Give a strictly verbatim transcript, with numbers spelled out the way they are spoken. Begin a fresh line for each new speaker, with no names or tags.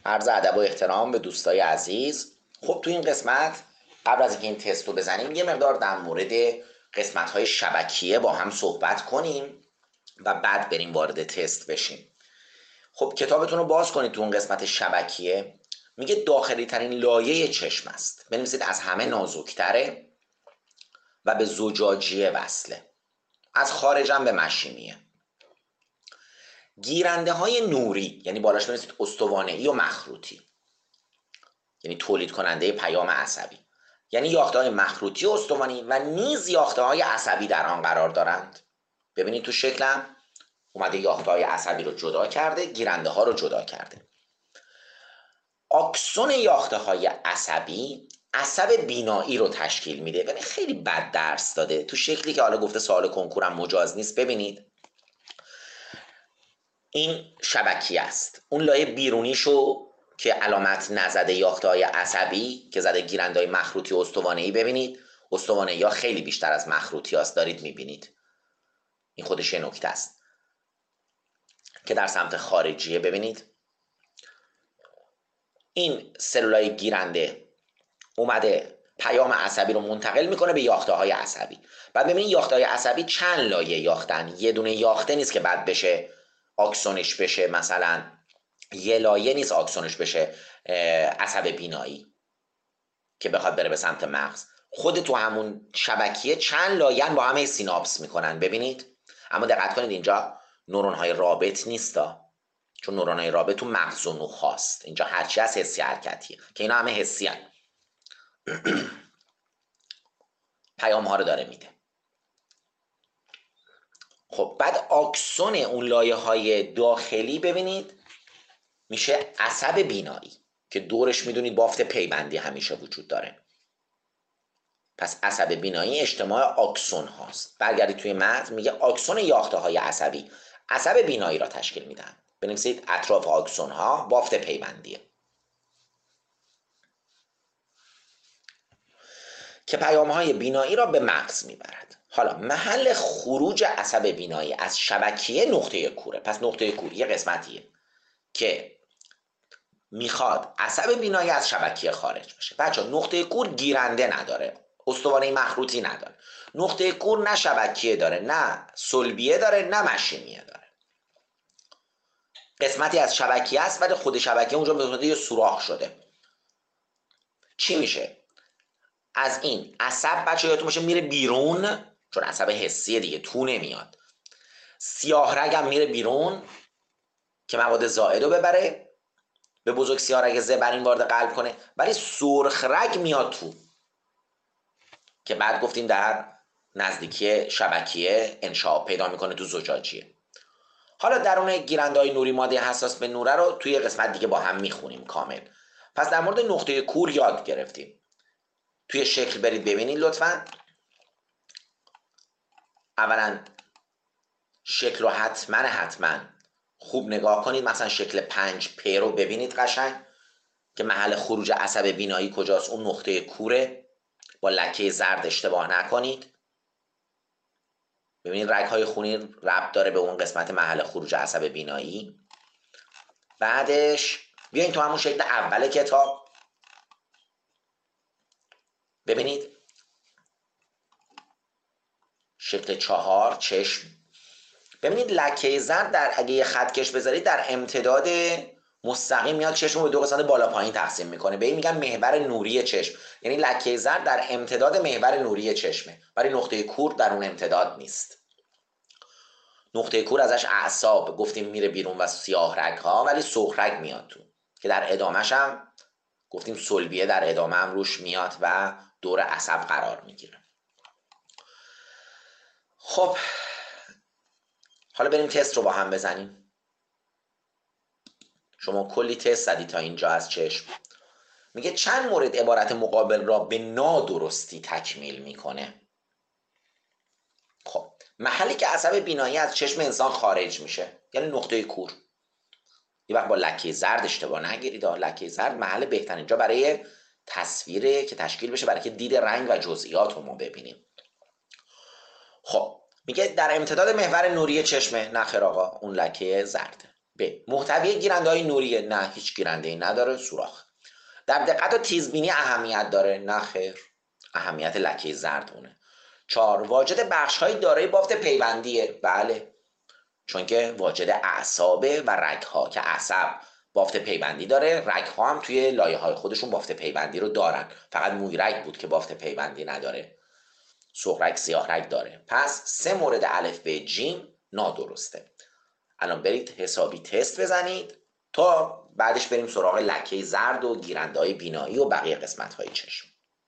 عرض ادب و احترام به دوستای عزیز. خب تو این قسمت قبل از اینکه این تست رو بزنیم یه مقدار در مورد قسمت‌های شبکیه با هم صحبت کنیم و بعد بریم وارد تست بشیم. خب کتابتون رو باز کنید. تو اون قسمت شبکیه میگه داخلی ترین لایه چشم است، بنویسید از همه نازکتره و به زجاجیه وصله، از خارجم به مشیمیه. گیرنده های نوری، یعنی بالاش بنویسید استوانه‌ای و مخروطی، یعنی تولید کننده پیام عصبی، یعنی یاخته های مخروطی و استوانی و نیز یاخته های عصبی در آن قرار دارند. ببینید تو شکلم اومده یاخته های عصبی رو جدا کرده، گیرنده ها رو جدا کرده. آکسون یاخته های عصبی عصب بینایی رو تشکیل میده. ببین خیلی بد درس داده تو شکلی که حالا گفته سوال کنکورم مجاز نیست. ببینید این شبکیه است، اون لایه بیرونیشو که علامت نزده یاخته های عصبی که زده گیرنده های مخروطی و استوانه‌ای، ببینید استوانه‌ای ها خیلی بیشتر از مخروطی هاست، دارید میبینید. این خودش یه نکته است که در سمت خارجیه. ببینید این سلولای گیرنده اومده پیام عصبی رو منتقل میکنه به یاخته های عصبی. بعد ببینید یاخته های عصبی چند لایه یاختن، یه دونه یاخته نیست که بعد بشه آکسونش بشه، مثلا یه لایه نیست آکسونش بشه عصب بینایی که بخواد بره به سمت مغز. خود تو همون شبکیه چند لایه با همه سیناپس میکنن. ببینید اما دقت کنید اینجا نورون های رابط نیستا، چون نورون های رابط تو مغز و نخاست. اینجا هرچی از حسی حرکتیه که اینا همه حسی هن. پیام ها رو داره میده. خب بعد آکسون اون لایه های داخلی ببینید میشه عصب بینایی که دورش میدونید بافت پیوندی همیشه وجود داره. پس عصب بینایی اجتماع آکسون هاست. برگردید توی متن میگه آکسون یاخته های عصبی عصب بینایی را تشکیل میدن. بنویسید اطراف آکسون ها بافت پیوندیه که پیام های بینایی را به مغز میبرد. حالا محل خروج عصب بینایی از شبکیه نقطه کوره. پس نقطه کور یه قسمتیه که میخواد عصب بینایی از شبکیه خارج بشه. بچه نقطه کور گیرنده نداره، استوانه مخروطی نداره. نقطه کور نه شبکیه داره، نه صلبیه داره، نه مشیمیه داره. قسمتی از شبکیه است ولی خود شبکیه اونجا به صورت یه سوراخ شده. چی میشه؟ از این عصب بچه یادتون باشه میره بیرون، چون عصب حسیه دیگه، تو نمیاد. سیاه رگ هم میره بیرون که مواد زائد رو ببره، به بزرگ سیاه رگ زبرین وارد قلب کنه، ولی سرخ رگ میاد تو که بعد گفتیم در نزدیکی شبکیه انشعاب پیدا میکنه تو زجاجیه. حالا درون گیرنده های نوری ماده حساس به نوره رو توی قسمت دیگه با هم میخونیم کامل. پس در مورد نقطه کور یاد گرفتیم. توی شکل برید ببینید لطفا. اولا شکل رو حتما حتما خوب نگاه کنید. مثلا شکل پنج پ رو ببینید قشنگ که محل خروج عصب بینایی کجاست. اون نقطه کوره، با لکه زرد اشتباه نکنید. ببینید رگ های خونی ربط داره به اون قسمت محل خروج عصب بینایی. بعدش بیاین تو همون شکل اول کتاب ببینید شکل چهار چشم. ببینید لکه زرد در اگه یه خط کش بذارید در امتداد مستقیم میاد چشم رو به دو قسمت بالا پایین تقسیم میکنه. به این میگن محور نوری چشم. یعنی لکه زرد در امتداد محور نوری چشمه ولی نقطه کور در اون امتداد نیست. نقطه کور ازش اعصاب گفتیم میره بیرون و سیاه رگ ها، ولی سرخ رگ میاد تو که در ادامهش هم گفتیم صلبیه در ادامه هم روش میاد و دور عصب قرار میگیره. خب حالا بریم تست رو با هم بزنیم. شما کلی تست زدی تا اینجا از چشم. میگه چند مورد عبارت مقابل را به نادرستی تکمیل میکنه. خب محلی که عصب بینایی از چشم انسان خارج میشه یعنی نقطه کور. یه وقت با لکه زرد اشتباه نگیرید. لکه زرد محل بهترین جا برای تصویره که تشکیل بشه برای که دید رنگ و جزئیات رو ما ببینیم. خب میگه در امتداد محور نوری چشمه. نه خیر آقا، اون لکه زرده. ب. محتوی گیرنده های نوریه؟ نه، هیچ گیرنده ای نداره. سوراخ. در دقت و تیزبینی اهمیت داره؟ نه خیر، اهمیت لکه زرد اونه. چهار. واجد بخش های دارای بافت پیوندیه؟ بله، چون که واجد اعصابه و رگ ها که عصب بافت پیوندی داره، رگ ها هم توی لایه های خودشون بافت پیوندی رو دارن، فقط موی رگ بود که بافت پیوندی نداره. سرخ رگ سیاه رگ داره. پس سه مورد الف ب جیم نادرسته. الان برید حسابی تست بزنید تا بعدش بریم سراغ لکه زرد و گیرنده های بینایی و بقیه قسمت های چشم.